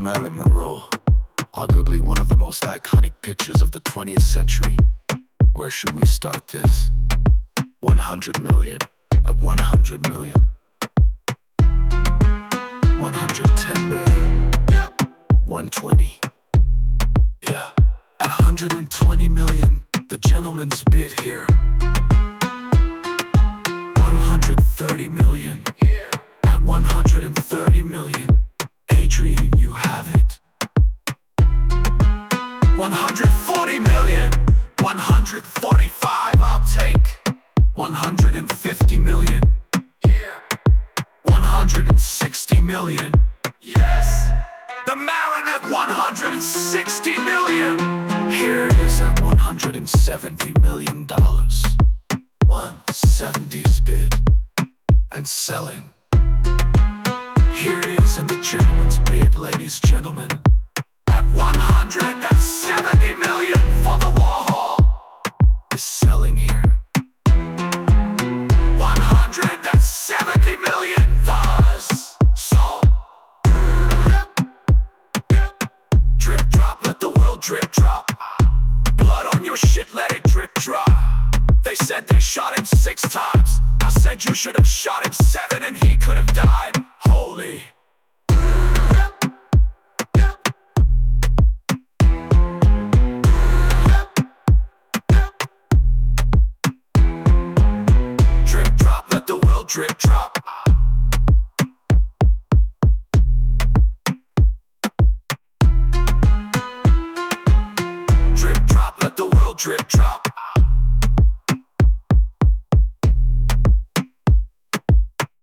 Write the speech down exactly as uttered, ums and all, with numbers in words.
Marilyn Monroe, arguably one of the most iconic pictures of the twentieth century. Where should we start this? one hundred million, at one hundred million, one hundred ten million, one hundred twenty, yeah, at one hundred twenty million, the gentleman's bid here. one hundred thirty million, at one hundred thirty million, Adrian, you have it. one hundred forty million, one hundred forty-five, I'll take. one hundred fifty million, here. one hundred sixty million, yes. The Marin at one hundred sixty million. Here it is at one hundred seventy million dollars. one seventy's bid and selling. Here it is in the gentleman's bid, ladies, gentlemen, at one hundred seventy million for the Warhol. Is selling here. one hundred seventy million dollars sold. Drip drop, let the world drip drop. Blood on your shit, let it drip drop. They said they shot him six times. I said you should have shot him seven and he could have died. Holy. Drip drop, let the world drip drop. Drip drop, let the world drip drop.